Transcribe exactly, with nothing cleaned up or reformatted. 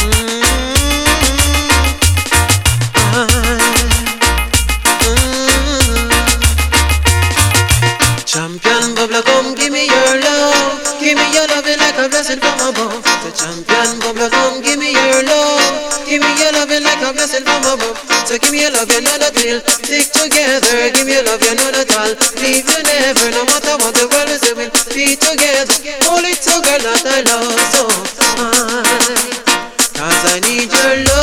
Champion bubbler, come give me your love. Give me your loving like a blessing from above. The champion bubbler, come give me your love. Give me your loving like a blessing from above. So give me your love, you know that we'll stick together. Give me your love, you know that I'll leave you never. No matter what the world is, we'll be together. Hold it so girl that I love so much. Cause I need your love.